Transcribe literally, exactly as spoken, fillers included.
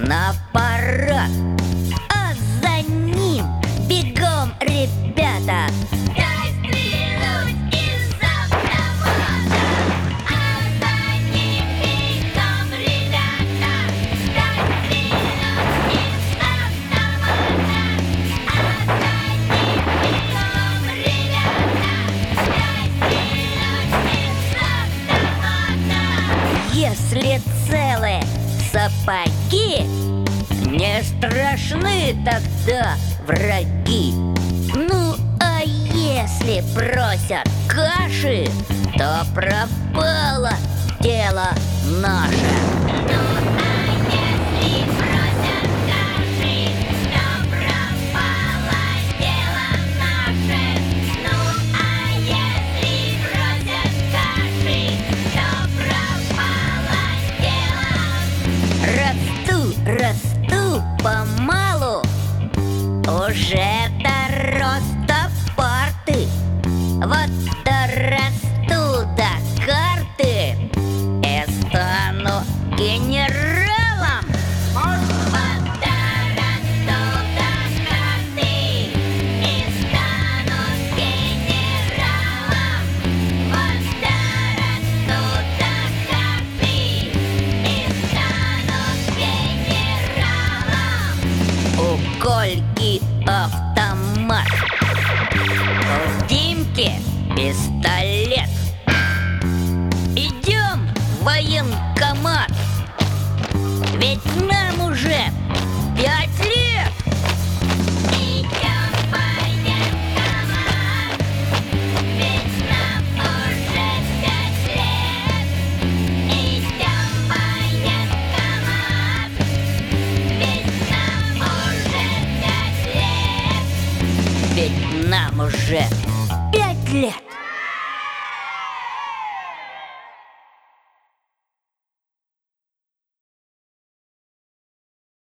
на парад, а за ним бегом ребята. Дай стрельнуть из автомата, а за ним бегом ребята. Дай стрельнуть из автомата, а за ним бегом ребята. Дай стрельнуть из автомата. Если целы сапоги, не страшны тогда враги. Ну, а если просят каши, то пропало дело наше. Ну, а если просят каши, то пропало дело наше. Ну, а если просят каши, то пропало дело. Расту, расту помалу, уже дорос до парты. Вот дорасту до карты и стану генералом. Вот дорасту до карты и стану генералом. Вот дорасту до карты и стану генералом. У Кольки автомат, у Димки пистолет. Идем в военкомат, ведь нам уже пять лет. Идем в военкомат, ведь нам уже пять лет. Идем в военкомат, ведь нам уже пять лет. Ведь нам уже пять лет.